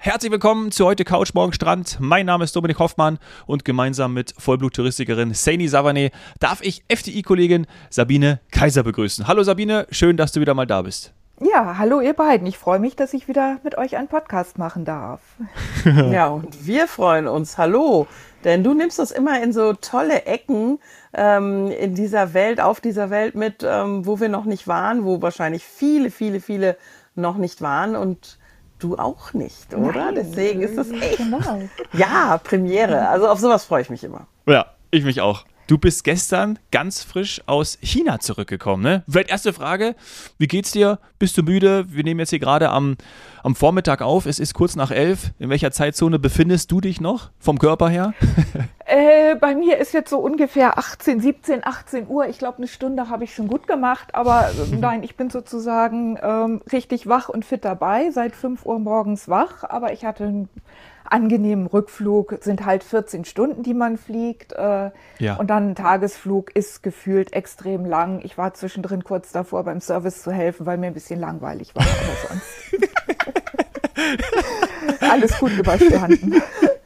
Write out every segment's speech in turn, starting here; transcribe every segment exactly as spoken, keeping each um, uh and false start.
herzlich willkommen zu heute Couch Morgen Strand. Mein Name ist Dominik Hoffmann und gemeinsam mit Vollblut-Touristikerin Saini Savané darf ich F D I-Kollegin Sabine Kaiser begrüßen. Hallo Sabine, schön, dass du wieder mal da bist. Ja, hallo ihr beiden. Ich freue mich, dass ich wieder mit euch einen Podcast machen darf. Ja, und wir freuen uns. Hallo, denn du nimmst uns immer in so tolle Ecken ähm, in dieser Welt, auf dieser Welt mit, ähm, wo wir noch nicht waren, wo wahrscheinlich viele, viele, viele noch nicht waren und du auch nicht, oder? Nein, Deswegen ist das echt, genau. ja, Premiere. Also auf sowas freue ich mich immer. Ja, ich mich auch. Du bist gestern ganz frisch aus China zurückgekommen, ne? Vielleicht erste Frage, wie geht's dir? Bist du müde? Wir nehmen jetzt hier gerade am, am Vormittag auf, es ist kurz nach elf. In welcher Zeitzone befindest du dich noch vom Körper her? Äh, bei mir ist jetzt so ungefähr achtzehn, siebzehn, achtzehn Uhr. Ich glaube, eine Stunde habe ich schon gut gemacht, aber äh, nein, ich bin sozusagen ähm, richtig wach und fit dabei, seit fünf Uhr morgens wach, aber ich hatte einen angenehmen Rückflug, sind halt vierzehn Stunden, die man fliegt äh, Ja. und dann ein Tagesflug ist gefühlt extrem lang. Ich war zwischendrin kurz davor, beim Service zu helfen, weil mir ein bisschen langweilig war, aber sonst alles gut überstanden.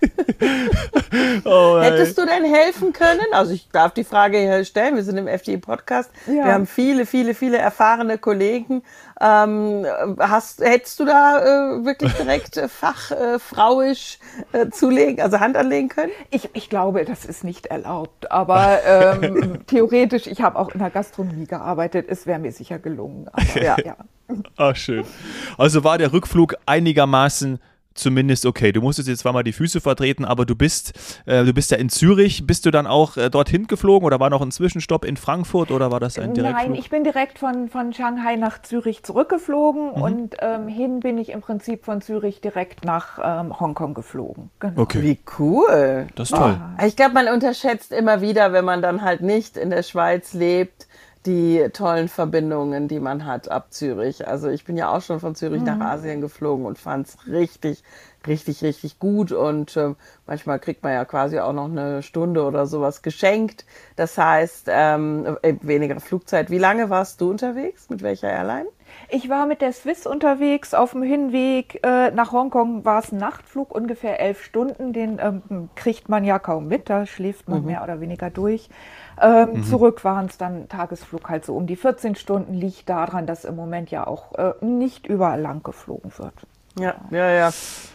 Oh, hättest du denn helfen können? Also ich darf die Frage hier stellen, wir sind im F D I-Podcast, Ja. wir haben viele, viele, viele erfahrene Kollegen. Ähm, hast, hättest du da äh, wirklich direkt äh, fachfrauisch äh, äh, zulegen, also Hand anlegen können? Ich, ich glaube, das ist nicht erlaubt, aber ähm, theoretisch, ich habe auch in der Gastronomie gearbeitet, es wäre mir sicher gelungen. Aber, ja, ja. Ach, schön. Also war der Rückflug einigermaßen zumindest okay. Du musstest jetzt zwar mal die Füße vertreten, aber du bist, äh, du bist ja in Zürich. Bist du dann auch äh, dorthin geflogen oder war noch ein Zwischenstopp in Frankfurt oder war das ein Direktflug? Nein, ich bin direkt von, von Shanghai nach Zürich zurückgeflogen Mhm. und ähm, hin bin ich im Prinzip von Zürich direkt nach ähm, Hongkong geflogen. Genau. Okay, Wie cool. das ist toll. Ich glaube, man unterschätzt immer wieder, wenn man dann halt nicht in der Schweiz lebt, die tollen Verbindungen, die man hat ab Zürich. Also ich bin ja auch schon von Zürich nach Asien geflogen und fand es richtig, richtig, richtig gut. Und äh, manchmal kriegt man ja quasi auch noch eine Stunde oder sowas geschenkt. Das heißt, ähm, weniger Flugzeit. Wie lange warst du unterwegs? Mit welcher Airline? Ich war mit der Swiss unterwegs. Auf dem Hinweg äh, nach Hongkong war es ein Nachtflug, ungefähr elf Stunden. Den ähm, kriegt man ja kaum mit, da schläft man Mhm. mehr oder weniger durch. Ähm, Zurück waren es dann Tagesflug halt so um die vierzehn Stunden. Liegt daran, dass im Moment ja auch äh, nicht überall lang geflogen wird. Ja, ja, ja.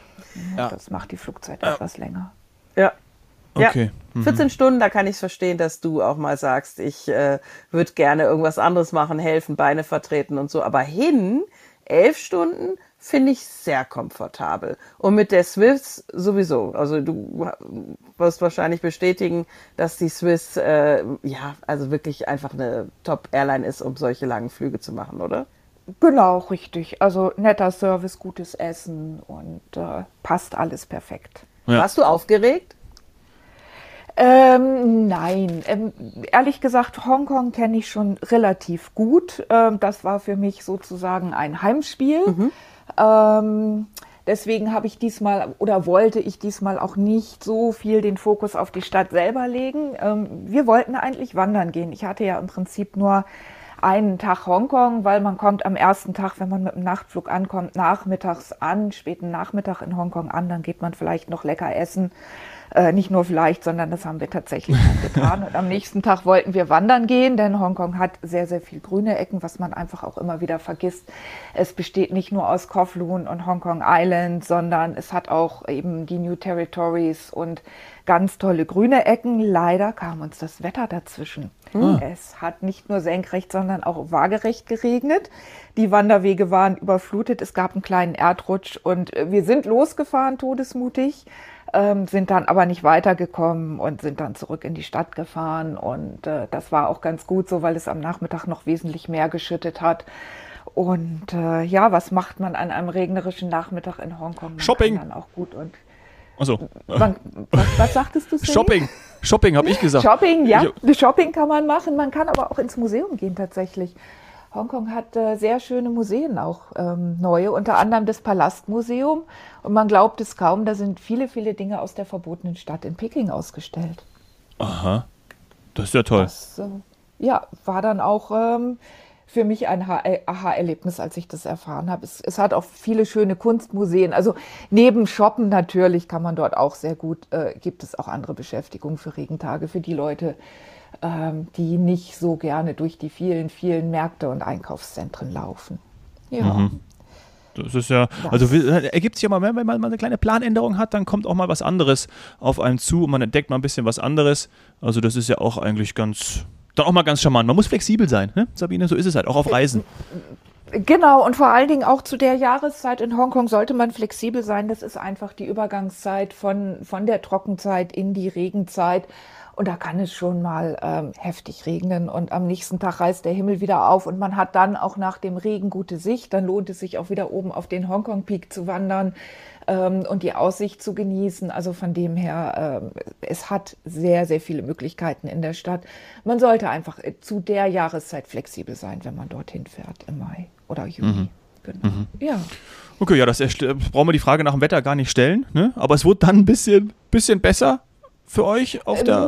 Ja. Das macht die Flugzeit etwas länger. Ja. Okay. Ja, vierzehn Stunden, da kann ich es verstehen, dass du auch mal sagst, ich äh, würde gerne irgendwas anderes machen, helfen, Beine vertreten und so. Aber hin, elf Stunden, finde ich sehr komfortabel. Und mit der Swiss sowieso. Also du wirst wahrscheinlich bestätigen, dass die Swiss, äh, ja, also wirklich einfach eine Top-Airline ist, um solche langen Flüge zu machen, oder? Genau, richtig. Also netter Service, gutes Essen und äh, passt alles perfekt. Ja. Warst du aufgeregt? Ähm, nein, ähm, ehrlich gesagt, Hongkong kenne ich schon relativ gut. Ähm, das war für mich sozusagen ein Heimspiel. Ähm, deswegen habe ich diesmal oder wollte ich diesmal auch nicht so viel den Fokus auf die Stadt selber legen. Ähm, wir wollten eigentlich wandern gehen. Ich hatte ja im Prinzip nur einen Tag Hongkong, weil man kommt am ersten Tag, wenn man mit dem Nachtflug ankommt, nachmittags an, späten Nachmittag in Hongkong an, dann geht man vielleicht noch lecker essen. Äh, nicht nur vielleicht, sondern das haben wir tatsächlich dann getan. Und am nächsten Tag wollten wir wandern gehen, denn Hongkong hat sehr, sehr viel grüne Ecken, was man einfach auch immer wieder vergisst. Es besteht nicht nur aus Kowloon und Hongkong Island, sondern es hat auch eben die New Territories und ganz tolle grüne Ecken. Leider kam uns das Wetter dazwischen. Hm. Es hat nicht nur senkrecht, sondern auch waagerecht geregnet. Die Wanderwege waren überflutet. Es gab einen kleinen Erdrutsch und wir sind losgefahren, todesmutig. Ähm, sind dann aber nicht weitergekommen und sind dann zurück in die Stadt gefahren. Und äh, das war auch ganz gut so, weil es am Nachmittag noch wesentlich mehr geschüttet hat. Und äh, ja, was macht man an einem regnerischen Nachmittag in Hongkong? Man Shopping. kann dann auch gut und Also, man, was, was sagtest du? Sally? Shopping. Shopping, habe ich gesagt. Shopping, ja. Ich- Shopping kann man machen. Man kann aber auch ins Museum gehen tatsächlich. Hongkong hat äh, sehr schöne Museen, auch ähm, neue, unter anderem das Palastmuseum. Und man glaubt es kaum, da sind viele, viele Dinge aus der verbotenen Stadt in Peking ausgestellt. Aha, das ist ja toll. Das äh, ja, war dann auch ähm, für mich ein Aha-Erlebnis, als ich das erfahren habe. Es, es hat auch viele schöne Kunstmuseen. Also neben Shoppen natürlich kann man dort auch sehr gut, äh, gibt es auch andere Beschäftigungen für Regentage, für die Leute, ähm, die nicht so gerne durch die vielen, vielen Märkte und Einkaufszentren laufen. Ja. Mhm. Das ist ja, also ergibt sich ja mal, wenn man mal eine kleine Planänderung hat, dann kommt auch mal was anderes auf einen zu und man entdeckt mal ein bisschen was anderes. Also das ist ja auch eigentlich ganz, dann auch mal ganz charmant. Man muss flexibel sein, ne? Sabine, so ist es halt, auch auf Reisen. Genau, und vor allen Dingen auch zu der Jahreszeit in Hongkong sollte man flexibel sein. Das ist einfach die Übergangszeit von, von der Trockenzeit in die Regenzeit. Und da kann es schon mal ähm, heftig regnen und am nächsten Tag reißt der Himmel wieder auf und man hat dann auch nach dem Regen gute Sicht. Dann lohnt es sich auch wieder oben auf den Hongkong Peak zu wandern ähm, und die Aussicht zu genießen. Also von dem her, ähm, es hat sehr, sehr viele Möglichkeiten in der Stadt. Man sollte einfach zu der Jahreszeit flexibel sein, wenn man dorthin fährt im Mai oder Juni. Mhm. Genau. Mhm. Ja. Okay, ja, das erst- brauchen wir die Frage nach dem Wetter gar nicht stellen, ne? Aber es wurde dann ein bisschen, bisschen besser für euch auf der...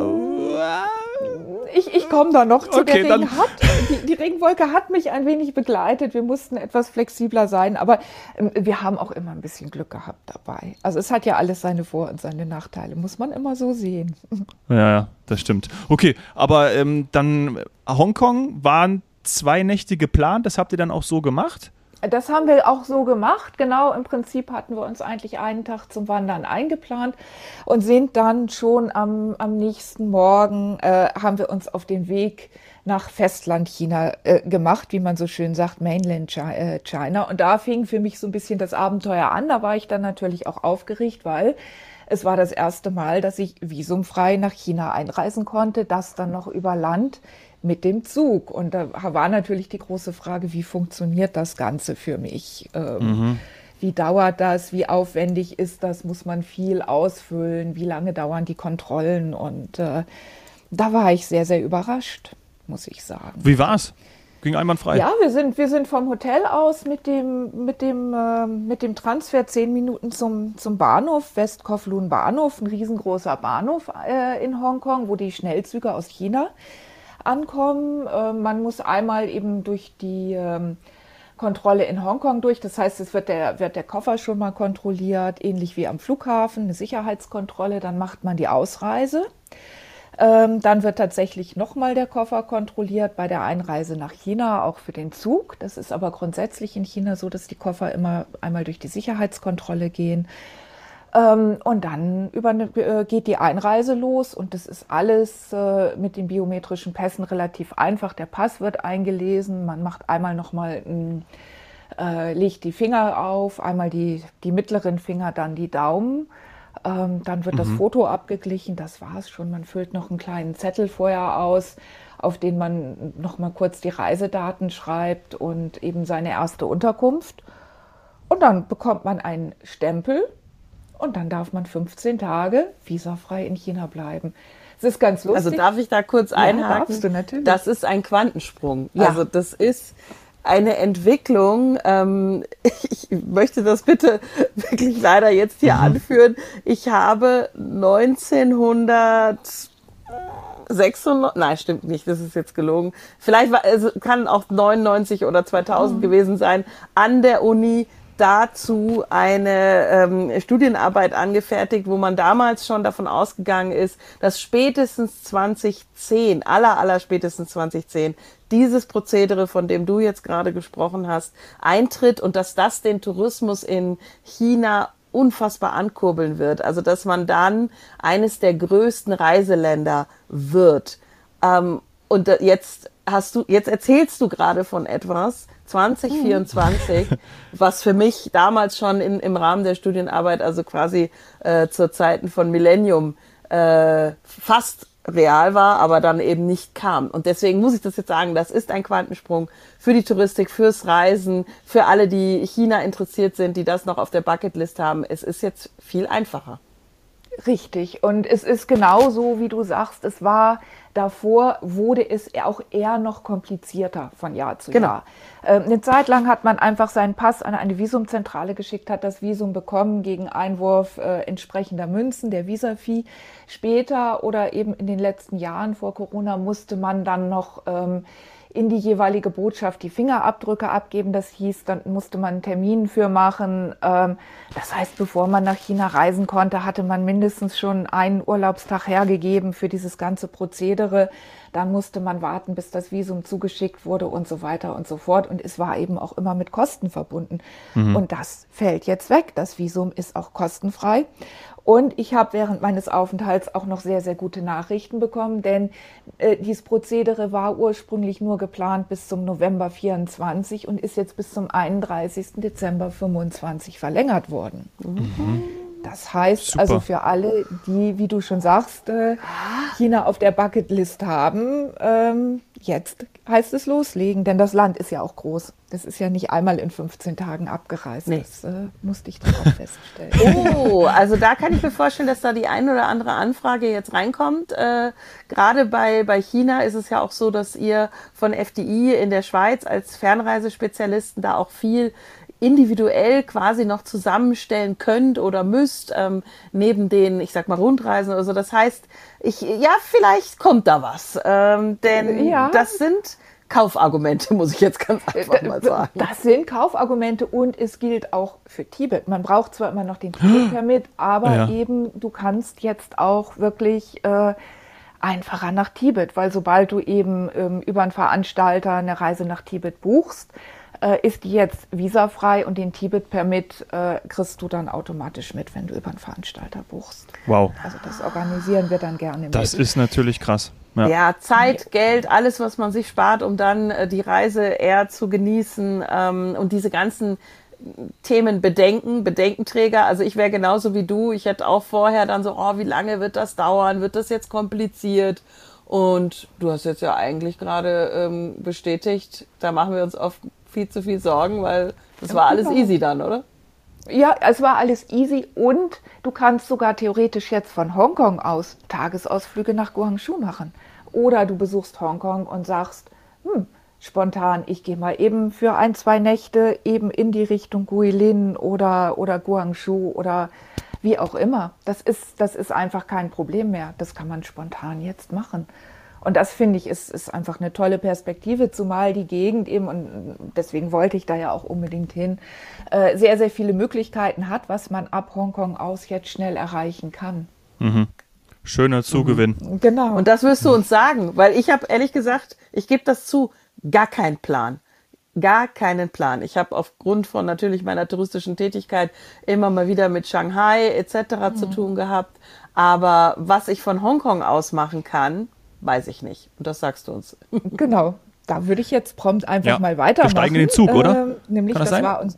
Ich, ich komme da noch zu. Okay, der Regen hat, die, die Regenwolke hat mich ein wenig begleitet. Wir mussten etwas flexibler sein, aber ähm, wir haben auch immer ein bisschen Glück gehabt dabei. Also es hat ja alles seine Vor- und seine Nachteile, muss man immer so sehen. Ja, ja, das stimmt. Okay, aber ähm, dann Hongkong waren zwei Nächte geplant, das habt ihr dann auch so gemacht? Das haben wir auch so gemacht. Genau, im Prinzip hatten wir uns eigentlich einen Tag zum Wandern eingeplant und sind dann schon am, am nächsten Morgen, äh, haben wir uns auf den Weg nach Festland China äh, gemacht, wie man so schön sagt, Mainland China. Und da fing für mich so ein bisschen das Abenteuer an. Da war ich dann natürlich auch aufgeregt, weil es war das erste Mal, dass ich visumfrei nach China einreisen konnte, das dann noch über Land mit dem Zug. Und da war natürlich die große Frage, wie funktioniert das Ganze für mich? Ähm, mhm. Wie dauert das? Wie aufwendig ist das? Muss man viel ausfüllen? Wie lange dauern die Kontrollen? Und äh, da war ich sehr, sehr überrascht, muss ich sagen. Wie war's? Ging einwandfrei? Ja, wir sind, wir sind vom Hotel aus mit dem, mit dem, äh, mit dem Transfer zehn Minuten zum, zum Bahnhof, West Kowloon Bahnhof, ein riesengroßer Bahnhof äh, in Hongkong, wo die Schnellzüge aus China ankommen. Äh, man muss einmal eben durch die ähm, Kontrolle in Hongkong durch. Das heißt, es wird der, wird der Koffer schon mal kontrolliert, ähnlich wie am Flughafen, eine Sicherheitskontrolle. Dann macht man die Ausreise. Ähm, dann wird tatsächlich nochmal der Koffer kontrolliert bei der Einreise nach China, auch für den Zug. Das ist aber grundsätzlich in China so, dass die Koffer immer einmal durch die Sicherheitskontrolle gehen. Ähm, und dann über eine, äh, geht die Einreise los und das ist alles äh, mit den biometrischen Pässen relativ einfach. Der Pass wird eingelesen, man macht einmal nochmal, äh, legt die Finger auf, einmal die, die mittleren Finger, dann die Daumen. Ähm, dann wird mhm. das Foto abgeglichen, das war's schon. Man füllt noch einen kleinen Zettel vorher aus, auf den man nochmal kurz die Reisedaten schreibt und eben seine erste Unterkunft. Und dann bekommt man einen Stempel. Und dann darf man fünfzehn Tage visafrei in China bleiben. Es ist ganz lustig. Also darf ich da kurz einhaken? Ja, darfst du natürlich. Das ist ein Quantensprung. Ja. Also das ist eine Entwicklung. Ähm, ich möchte das bitte wirklich leider jetzt hier mhm. anführen. Ich habe neunzehnhundertsechsundneunzig, nein, stimmt nicht, das ist jetzt gelogen. Vielleicht war, es kann auch neunundneunzig oder zweitausend mhm. gewesen sein, an der Uni dazu eine ähm, Studienarbeit angefertigt, wo man damals schon davon ausgegangen ist, dass spätestens zweitausendzehn, aller, aller spätestens zweitausendzehn, dieses Prozedere, von dem du jetzt gerade gesprochen hast, eintritt und dass das den Tourismus in China unfassbar ankurbeln wird. Also dass man dann eines der größten Reiseländer wird. Ähm, und jetzt hast du, jetzt erzählst du gerade von etwas, zwanzig vierundzwanzig, mhm. was für mich damals schon in, im Rahmen der Studienarbeit, also quasi äh, zur Zeiten von Millennium, äh, fast real war, aber dann eben nicht kam. Und deswegen muss ich das jetzt sagen, das ist ein Quantensprung für die Touristik, fürs Reisen, für alle, die China interessiert sind, die das noch auf der Bucketlist haben. Es ist jetzt viel einfacher. Richtig. Und es ist genau so, wie du sagst, es war davor, wurde es auch eher noch komplizierter von Jahr zu genau. Jahr. Ähm, eine Zeit lang hat man einfach seinen Pass an eine Visumzentrale geschickt, hat das Visum bekommen gegen Einwurf äh, entsprechender Münzen, der Visa-Fee. Später oder eben in den letzten Jahren vor Corona musste man dann noch ähm, in die jeweilige Botschaft die Fingerabdrücke abgeben. Das hieß, dann musste man einen Termin für machen. Ähm, das heißt, bevor man nach China reisen konnte, hatte man mindestens schon einen Urlaubstag hergegeben für dieses ganze Prozedere. Dann musste man warten, bis das Visum zugeschickt wurde und so weiter und so fort. Und es war eben auch immer mit Kosten verbunden. Mhm. Und das fällt jetzt weg. Das Visum ist auch kostenfrei. Und ich habe während meines Aufenthalts auch noch sehr, sehr gute Nachrichten bekommen, denn äh, dieses Prozedere war ursprünglich nur geplant bis zum November vierundzwanzig und ist jetzt bis zum einunddreißigsten Dezember fünfundzwanzig verlängert worden. Mhm. Das heißt Super. Also für alle, die, wie du schon sagst, äh, China auf der Bucketlist haben, ähm, jetzt heißt es loslegen, denn das Land ist ja auch groß. Das ist ja nicht einmal in fünfzehn Tagen abgereist. Nee. Das äh, musste ich dann auch feststellen. Oh, also da kann ich mir vorstellen, dass da die ein oder andere Anfrage jetzt reinkommt. Äh, gerade bei, bei China ist es ja auch so, dass ihr von F D I in der Schweiz als Fernreisespezialisten da auch viel individuell quasi noch zusammenstellen könnt oder müsst, ähm, neben den, ich sag mal, Rundreisen oder so. Das heißt, ich, ja, vielleicht kommt da was. Ähm, denn ja. das sind Kaufargumente, muss ich jetzt ganz einfach mal sagen. Das sind Kaufargumente und es gilt auch für Tibet. Man braucht zwar immer noch den Tibet-Permit, aber ja. eben, du kannst jetzt auch wirklich äh, einfacher nach Tibet, weil sobald du eben ähm, über einen Veranstalter eine Reise nach Tibet buchst, ist die jetzt visafrei und den Tibet-Permit äh, kriegst du dann automatisch mit, wenn du über einen Veranstalter buchst. Wow. Also das organisieren wir dann gerne mit. Das ist natürlich krass. Ja. ja, Zeit, Geld, alles, was man sich spart, um dann äh, die Reise eher zu genießen ähm, und diese ganzen Themen bedenken, Bedenkenträger. Also ich wäre genauso wie du. Ich hätte auch vorher dann so, oh, wie lange wird das dauern? Wird das jetzt kompliziert? Und du hast jetzt ja eigentlich gerade ähm, bestätigt, da machen wir uns auf viel zu viel Sorgen, weil das war alles easy dann, oder? Ja, es war alles easy und du kannst sogar theoretisch jetzt von Hongkong aus Tagesausflüge nach Guangzhou machen. Oder du besuchst Hongkong und sagst, hm, spontan, ich gehe mal eben für ein, zwei Nächte eben in die Richtung Guilin oder, oder Guangzhou oder wie auch immer. Das ist, das ist einfach kein Problem mehr. Das kann man spontan jetzt machen. Und das, finde ich, ist, ist einfach eine tolle Perspektive, zumal die Gegend eben, und deswegen wollte ich da ja auch unbedingt hin, äh, sehr, sehr viele Möglichkeiten hat, was man ab Hongkong aus jetzt schnell erreichen kann. Mhm. Schöner Zugewinn. Mhm. Genau. Und das wirst du uns sagen, weil ich habe ehrlich gesagt, ich gebe das zu, gar keinen Plan. Gar keinen Plan. Ich habe aufgrund von natürlich meiner touristischen Tätigkeit immer mal wieder mit Shanghai et cetera mhm. zu tun gehabt. Aber was ich von Hongkong aus machen kann, weiß ich nicht. Und das sagst du uns. Genau. Da würde ich jetzt prompt einfach ja. mal weitermachen. Wir steigen in den Zug, oder? Ähm, nämlich, kann das, das sein? war uns.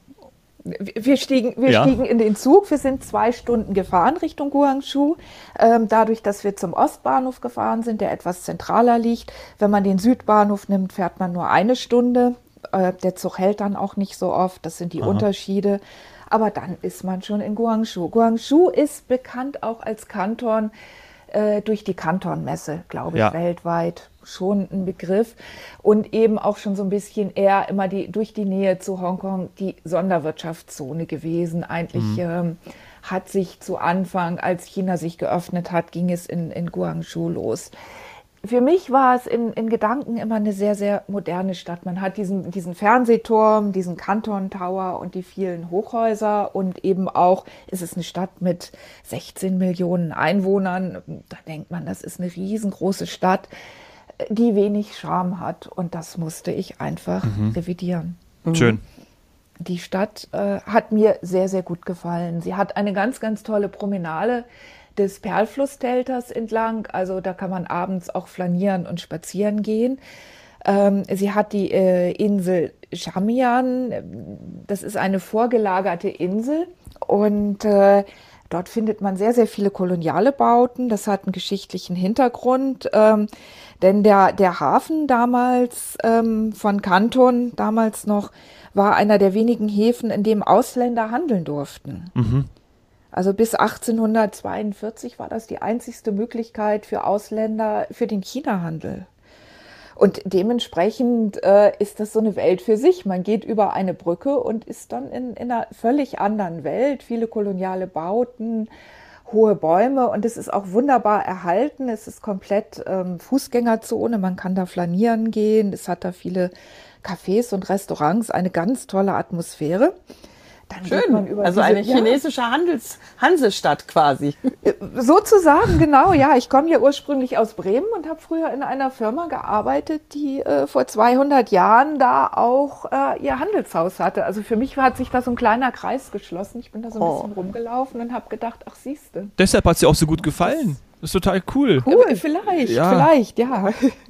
Wir stiegen, wir ja. stiegen in den Zug. Wir sind zwei Stunden gefahren Richtung Guangzhou. Ähm, dadurch, dass wir zum Ostbahnhof gefahren sind, der etwas zentraler liegt. Wenn man den Südbahnhof nimmt, fährt man nur eine Stunde. Äh, der Zug hält dann auch nicht so oft. Das sind die Aha. Unterschiede. Aber dann ist man schon in Guangzhou. Guangzhou ist bekannt auch als Kanton äh, durch die Kantonmesse, glaube ich, ja. weltweit. Schon ein Begriff und eben auch schon so ein bisschen eher immer die durch die Nähe zu Hongkong die Sonderwirtschaftszone gewesen. Eigentlich mhm. ähm, hat sich zu Anfang, als China sich geöffnet hat, ging es in, in Guangzhou los. Für mich war es in, in Gedanken immer eine sehr, sehr moderne Stadt. Man hat diesen, diesen Fernsehturm, diesen Canton Tower und die vielen Hochhäuser und eben auch, ist es eine Stadt mit sechzehn Millionen Einwohnern. Da denkt man, das ist eine riesengroße Stadt, die wenig Charme hat. Und das musste ich einfach mhm. revidieren. Schön. Die Stadt äh, hat mir sehr, sehr gut gefallen. Sie hat eine ganz, ganz tolle Promenade des Perlflussdeltas entlang. Also da kann man abends auch flanieren und spazieren gehen. Ähm, sie hat die äh, Insel Shamian. Das ist eine vorgelagerte Insel. Und äh, dort findet man sehr, sehr viele koloniale Bauten. Das hat einen geschichtlichen Hintergrund. Ähm, denn der, der Hafen damals ähm, von Kanton, damals noch, war einer der wenigen Häfen, in dem Ausländer handeln durften. Mhm. Also bis achtzehnhundertzweiundvierzig war das die einzigste Möglichkeit für Ausländer für den Chinahandel. Und dementsprechend äh, ist das so eine Welt für sich. Man geht über eine Brücke und ist dann in, in einer völlig anderen Welt. Viele koloniale Bauten, hohe Bäume und es ist auch wunderbar erhalten. Es ist komplett ähm, Fußgängerzone, man kann da flanieren gehen. Es hat da viele Cafés und Restaurants, eine ganz tolle Atmosphäre. Dann geht man Schön, über also diese- eine ja, chinesische Handels Hansestadt quasi. Sozusagen, genau, ja. Ich komme ja ursprünglich aus Bremen und habe früher in einer Firma gearbeitet, die äh, vor zweihundert Jahren da auch äh, ihr Handelshaus hatte. Also für mich hat sich da so ein kleiner Kreis geschlossen. Ich bin da so ein Oh. bisschen rumgelaufen und habe gedacht, ach siehste. Deshalb hat es dir auch so gut gefallen. Das ist total cool. Cool, vielleicht, Ja. vielleicht, ja.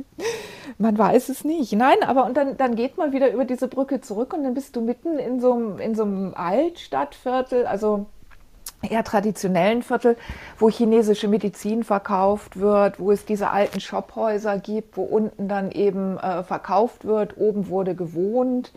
Man weiß es nicht. Nein, aber und dann, dann geht man wieder über diese Brücke zurück und dann bist du mitten in so einem, in so einem Altstadtviertel, also eher traditionellen Viertel, wo chinesische Medizin verkauft wird, wo es diese alten Shophäuser gibt, wo unten dann eben äh, verkauft wird, oben wurde gewohnt.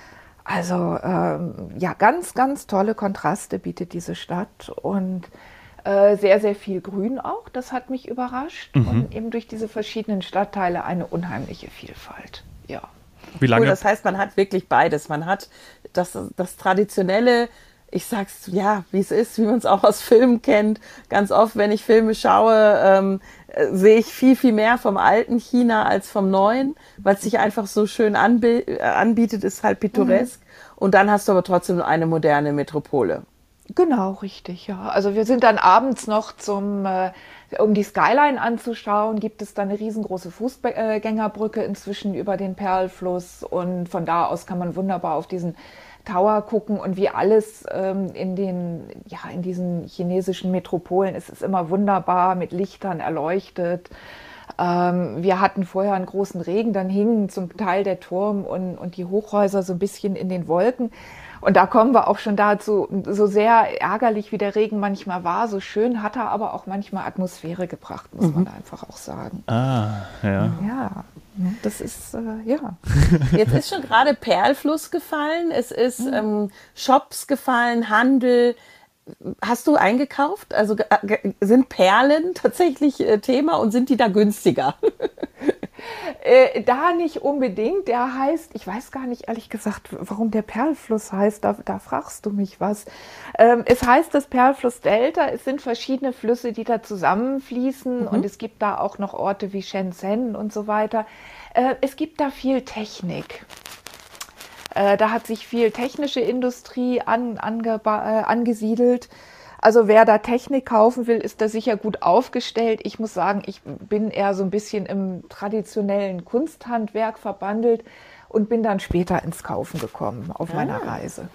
Also ähm, ja, ganz, ganz tolle Kontraste bietet diese Stadt und äh, sehr, sehr viel Grün auch. Das hat mich überrascht. Und eben durch diese verschiedenen Stadtteile eine unheimliche Vielfalt. Ja. Wie lange? Cool, das heißt, man hat wirklich beides. Man hat das, das traditionelle, ich sag's ja, wie es ist, wie man es auch aus Filmen kennt. Ganz oft, wenn ich Filme schaue, ähm, äh, sehe ich viel, viel mehr vom alten China als vom neuen, weil es sich einfach so schön anbi äh, anbietet, ist halt pittoresk. Und dann hast du aber trotzdem eine moderne Metropole. Genau, richtig, ja. Also wir sind dann abends noch zum, äh, um die Skyline anzuschauen, gibt es dann eine riesengroße Fußgängerbrücke inzwischen über den Perlfluss und von da aus kann man wunderbar auf diesen Tower gucken und wie alles ähm, in den, ja, in diesen chinesischen Metropolen ist es immer wunderbar mit Lichtern erleuchtet. Ähm, wir hatten vorher einen großen Regen, dann hingen zum Teil der Turm und, und die Hochhäuser so ein bisschen in den Wolken. Und da kommen wir auch schon dazu, so sehr ärgerlich wie der Regen manchmal war, so schön hat er aber auch manchmal Atmosphäre gebracht, muss man einfach auch sagen. Ah, ja. Ja, das ist, äh, ja. Jetzt ist schon gerade Perlfluss gefallen, es ist ähm, Shops gefallen, Handel. Hast du eingekauft? Also ge- ge- sind Perlen tatsächlich äh, Thema und sind die da günstiger? Äh, da nicht unbedingt. Der heißt, ich weiß gar nicht ehrlich gesagt, warum der Perlfluss heißt. Da, da fragst du mich was. Ähm, es heißt das Perlfluss-Delta. Es sind verschiedene Flüsse, die da zusammenfließen. Mhm. Und es gibt da auch noch Orte wie Shenzhen und so weiter. Äh, es gibt da viel Technik. Äh, da hat sich viel technische Industrie an, angeba- äh, angesiedelt. Also wer da Technik kaufen will, ist da sicher gut aufgestellt. Ich muss sagen, ich bin eher so ein bisschen im traditionellen Kunsthandwerk verbandelt und bin dann später ins Kaufen gekommen auf Ah. meiner Reise.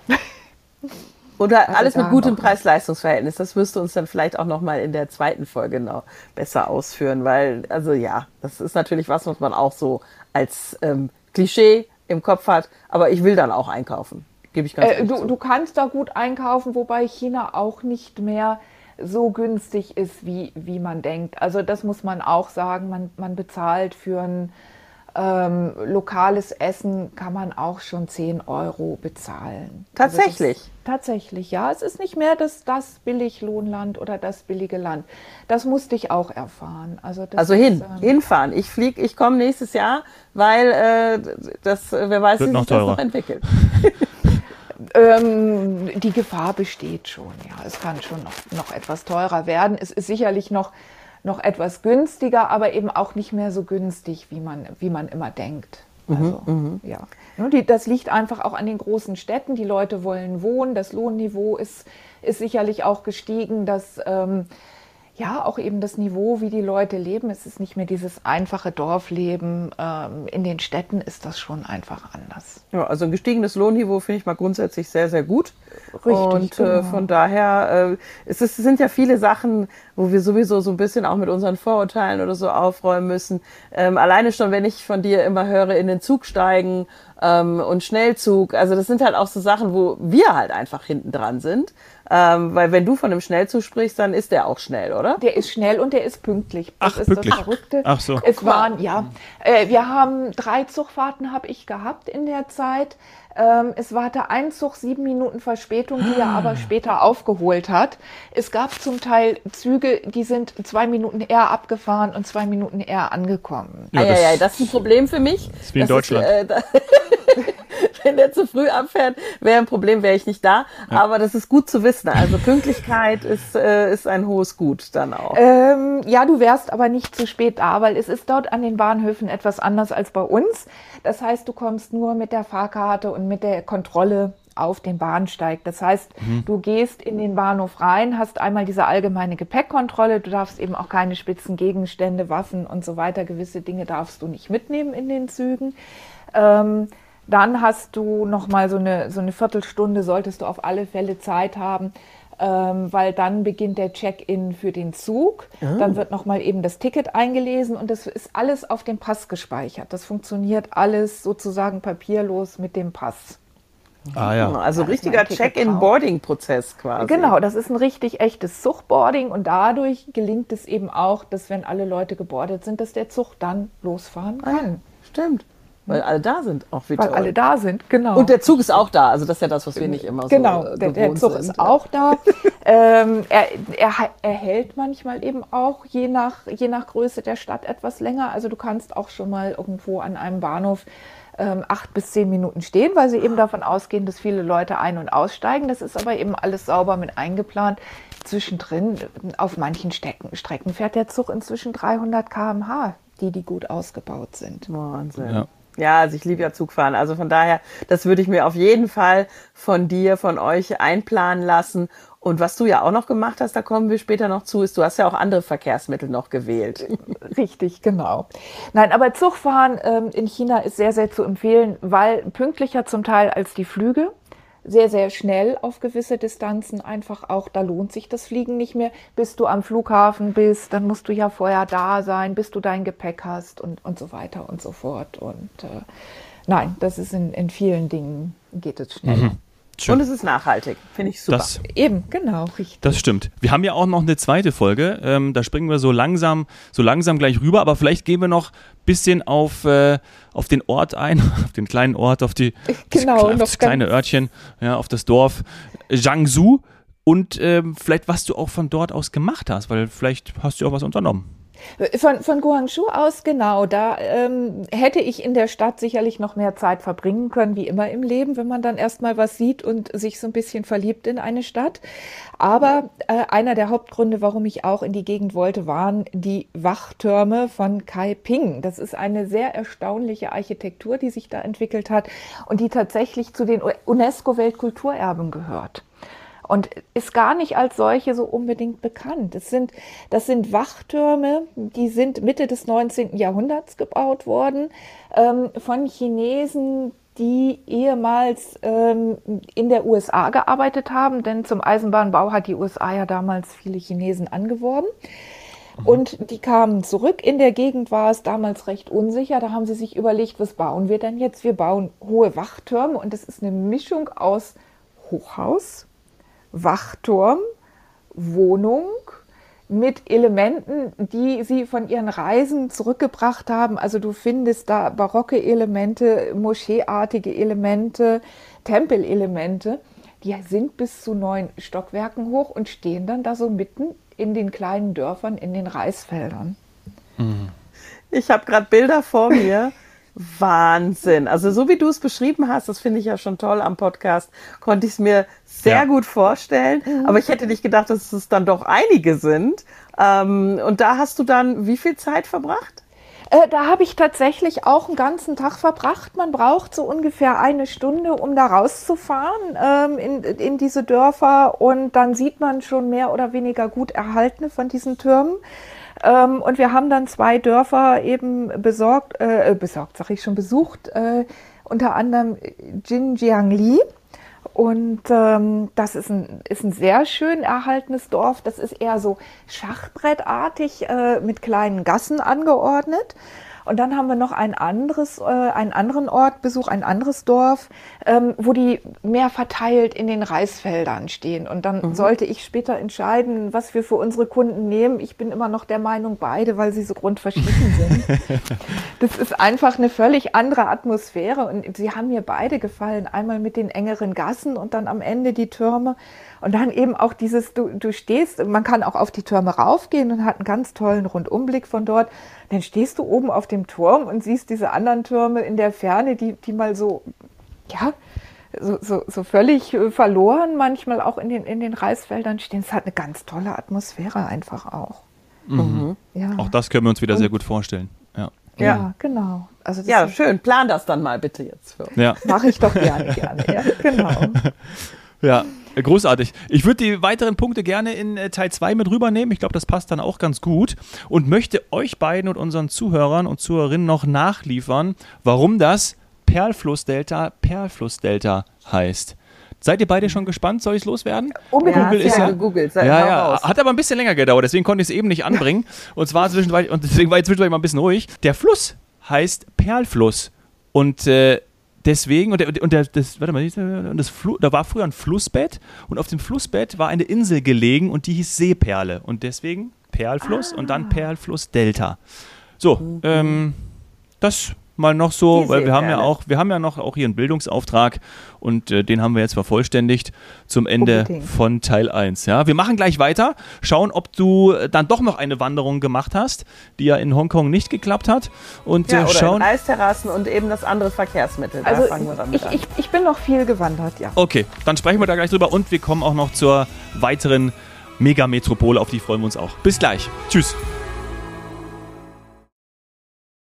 Oder Also alles mit da gutem noch- Preis-Leistungs-Verhältnis. Das wirst du uns dann vielleicht auch noch mal in der zweiten Folge noch besser ausführen, weil, also ja, das ist natürlich was, was man auch so als ähm, Klischee im Kopf hat. Aber ich will dann auch einkaufen. Gebe ich ganz Äh, ehrlich du, zu. du kannst da gut einkaufen, wobei China auch nicht mehr so günstig ist, wie, wie man denkt. Also das muss man auch sagen. Man, man bezahlt für ein ähm, lokales Essen, kann man auch schon zehn Euro bezahlen. Tatsächlich? Also das, tatsächlich, ja. Es ist nicht mehr das, das Billiglohnland oder das billige Land. Das musste ich auch erfahren. Also, das Also ist, hin, ähm, hinfahren. Ich fliege, ich komme nächstes Jahr, weil äh, das, äh, wer weiß, Wird wie noch sich das teurer. noch entwickelt. Ähm, die Gefahr besteht schon, ja. Es kann schon noch, noch etwas teurer werden. Es ist sicherlich noch, noch etwas günstiger, aber eben auch nicht mehr so günstig, wie man, wie man immer denkt. Also, ja. Nur die, das liegt einfach auch an den großen Städten. Die Leute wollen wohnen. Das Lohnniveau ist, ist sicherlich auch gestiegen. Das, ähm, ja, auch eben das Niveau, wie die Leute leben. Es ist nicht mehr dieses einfache Dorfleben. Ähm, in den Städten ist das schon einfach anders. Ja, also ein gestiegenes Lohnniveau finde ich mal grundsätzlich sehr, sehr gut. Richtig, Und äh, genau. von daher, äh, es, ist, es sind ja viele Sachen, wo wir sowieso so ein bisschen auch mit unseren Vorurteilen oder so aufräumen müssen. Ähm, alleine schon, wenn ich von dir immer höre, in den Zug steigen ähm, und Schnellzug. Also das sind halt auch so Sachen, wo wir halt einfach hinten dran sind. Ähm, weil wenn du von einem Schnellzug sprichst, dann ist der auch schnell, oder? Der ist schnell und der ist pünktlich. Das Ach, ist pünktlich. das Verrückte. Ach so. Es waren, ja, äh, wir haben drei Zugfahrten habe ich gehabt in der Zeit. Ähm, es war der ein Zug, sieben Minuten Verspätung, die er aber später aufgeholt hat. Es gab zum Teil Züge, die sind zwei Minuten eher abgefahren und zwei Minuten eher angekommen. Ja, Ja, ja, das- ja, das ist ein Problem für mich. ist wie in Das Deutschland. äh, da, wenn der zu früh abfährt, wäre ein Problem, wäre ich nicht da. Ja. Aber das ist gut zu wissen. Also Pünktlichkeit ist, äh, ist ein hohes Gut dann auch. Ähm, ja, du wärst aber nicht zu spät da, weil es ist dort an den Bahnhöfen etwas anders als bei uns. Das heißt, du kommst nur mit der Fahrkarte und mit der Kontrolle auf den Bahnsteig. Das heißt, mhm. du gehst in den Bahnhof rein, hast einmal diese allgemeine Gepäckkontrolle, du darfst eben auch keine spitzen Gegenstände, Waffen und so weiter, gewisse Dinge darfst du nicht mitnehmen in den Zügen. Ähm, dann hast du nochmal so eine, so eine Viertelstunde, solltest du auf alle Fälle Zeit haben, ähm, weil dann beginnt der Check-in für den Zug. Oh. Dann wird nochmal eben das Ticket eingelesen und das ist alles auf dem Pass gespeichert. Das funktioniert alles sozusagen papierlos mit dem Pass. Ah, ja. Also richtiger Check-in-Boarding-Prozess quasi. Genau, das ist ein richtig echtes Zugboarding und dadurch gelingt es eben auch, dass wenn alle Leute gebordet sind, dass der Zug dann losfahren kann. Ah, stimmt, weil alle da sind. Auch wie weil toll. alle da sind, genau. Und der Zug ist auch da, also das ist ja das, was wir nicht immer so Genau, der, der Zug sind. ist auch da. ähm, er, er, er hält manchmal eben auch je nach, je nach Größe der Stadt etwas länger. Also du kannst auch schon mal irgendwo an einem Bahnhof ähm, acht bis zehn Minuten stehen, weil sie eben davon ausgehen, dass viele Leute ein- und aussteigen. Das ist aber eben alles sauber mit eingeplant. Zwischendrin, auf manchen Strecken, Strecken fährt der Zug inzwischen dreihundert Kilometer pro Stunde, die, die gut ausgebaut sind. Wahnsinn. Ja. Ja, also ich liebe ja Zugfahren. Also von daher, das würde ich mir auf jeden Fall von dir, von euch einplanen lassen. Und was du ja auch noch gemacht hast, da kommen wir später noch zu, ist, du hast ja auch andere Verkehrsmittel noch gewählt. Richtig, genau. Nein, aber Zugfahren ähm, in China ist sehr, sehr zu empfehlen, weil pünktlicher zum Teil als die Flüge. Sehr, sehr schnell auf gewisse Distanzen einfach auch, da lohnt sich das Fliegen nicht mehr. Bis du am Flughafen bist, dann musst du ja vorher da sein, bis du dein Gepäck hast und, und so weiter und so fort. Und äh, nein, das ist in, in vielen Dingen, geht es schneller. Mhm. Schön. Und es ist nachhaltig, finde ich super. Das, Eben, genau, richtig. Das stimmt. Wir haben ja auch noch eine zweite Folge, ähm, da springen wir so langsam, so langsam gleich rüber, aber vielleicht gehen wir noch ein bisschen auf, äh, auf den Ort ein, auf den kleinen Ort, auf, die, genau, das, das kleine Örtchen, ja, auf das Dorf Jiangsu und ähm, vielleicht, was du auch von dort aus gemacht hast, weil vielleicht hast du auch was unternommen. Von, von Guangzhou aus, genau, da ähm, hätte ich in der Stadt sicherlich noch mehr Zeit verbringen können, wie immer im Leben, wenn man dann erstmal was sieht und sich so ein bisschen verliebt in eine Stadt. Aber äh, einer der Hauptgründe, warum ich auch in die Gegend wollte, waren die Wachtürme von Kaiping. Das ist eine sehr erstaunliche Architektur, die sich da entwickelt hat und die tatsächlich zu den UNESCO-Weltkulturerben gehört. Und ist gar nicht als solche so unbedingt bekannt. Das sind, das sind Wachtürme, die sind Mitte des neunzehnten Jahrhunderts gebaut worden, ähm, von Chinesen, die ehemals ähm, in der U S A gearbeitet haben, denn zum Eisenbahnbau hat die U S A ja damals viele Chinesen angeworben. Und die kamen zurück. In der Gegend war es damals recht unsicher. Da haben sie sich überlegt, was bauen wir denn jetzt? Wir bauen hohe Wachtürme und das ist eine Mischung aus Hochhaus, Wachturm, Wohnung mit Elementen, die sie von ihren Reisen zurückgebracht haben. Also du findest da barocke Elemente, moscheeartige Elemente, Tempelelemente. Die sind bis zu neun Stockwerken hoch und stehen dann da so mitten in den kleinen Dörfern, in den Reisfeldern. Ich habe gerade Bilder vor mir. Wahnsinn. Also so wie du es beschrieben hast, das finde ich ja schon toll am Podcast, konnte ich es mir sehr ja. gut vorstellen. Mhm. Aber ich hätte nicht gedacht, dass es dann doch einige sind. Ähm, und da hast du dann wie viel Zeit verbracht? Äh, da habe ich tatsächlich auch einen ganzen Tag verbracht. Man braucht so ungefähr eine Stunde, um da rauszufahren ähm, in, in diese Dörfer. Und dann sieht man schon mehr oder weniger gut erhaltene von diesen Türmen. Ähm, und wir haben dann zwei Dörfer eben besorgt, äh, besorgt, sag ich schon, besucht, äh, unter anderem Jinjiangli. Und ähm, das ist ein, ist ein sehr schön erhaltenes Dorf. Das ist eher so schachbrettartig äh, mit kleinen Gassen angeordnet. Und dann haben wir noch ein anderes, äh, einen anderen Ort besucht, ein anderes Dorf, ähm, wo die mehr verteilt in den Reisfeldern stehen. Und dann mhm. sollte ich später entscheiden, was wir für unsere Kunden nehmen. Ich bin immer noch der Meinung, beide, weil sie so grundverschieden sind. Das ist einfach eine völlig andere Atmosphäre. Und sie haben mir beide gefallen. Einmal mit den engeren Gassen und dann am Ende die Türme. Und dann eben auch dieses, du, du stehst, man kann auch auf die Türme raufgehen und hat einen ganz tollen Rundumblick von dort. Dann stehst du oben auf dem Turm und siehst diese anderen Türme in der Ferne, die, die mal so ja, so, so, so völlig äh, verloren, manchmal auch in den, in den Reisfeldern stehen. Es hat eine ganz tolle Atmosphäre einfach auch. Mhm. Ja. Auch das können wir uns wieder sehr gut vorstellen. Ja, Ja, Ja. genau. Also das Ja, schön. Plan das dann mal bitte jetzt für uns. ja. mache ich doch gerne, gerne. Ja, genau. Ja, großartig. Ich würde die weiteren Punkte gerne in äh, Teil zwei mit rübernehmen. Ich glaube, das passt dann auch ganz gut. Und möchte euch beiden und unseren Zuhörern und Zuhörerinnen noch nachliefern, warum das Perlflussdelta Perlflussdelta heißt. Seid ihr beide schon gespannt? Soll ich es loswerden? Unbedingt. Google ist ja, gegoogelt. ja, Hau ja, raus. hat aber ein bisschen länger gedauert, deswegen konnte ich es eben nicht anbringen. Und zwar zwischendurch, und deswegen war ich zwischendurch mal ein bisschen ruhig. Der Fluss heißt Perlfluss. Und äh, deswegen, und, der, und der, das, warte mal, und das Flu, da war früher ein Flussbett und auf dem Flussbett war eine Insel gelegen und die hieß Seeperle. Und deswegen Perlfluss und dann Perlflussdelta. So, Mhm. ähm, das mal noch so, Die weil wir haben ja Seeperle. auch, wir haben ja noch auch hier einen Bildungsauftrag und äh, den haben wir jetzt vervollständigt zum Ende Unbedingt. von Teil eins. Ja, wir machen gleich weiter, schauen, ob du äh, dann doch noch eine Wanderung gemacht hast, die ja in Hongkong nicht geklappt hat und Ja, äh, oder schauen. in Reisterrassen und eben das andere Verkehrsmittel. Da Also fangen wir damit ich, an. ich, ich bin noch viel gewandert, ja. Okay, dann sprechen wir da gleich drüber und wir kommen auch noch zur weiteren Megametropole, auf die freuen wir uns auch. Bis gleich. Tschüss.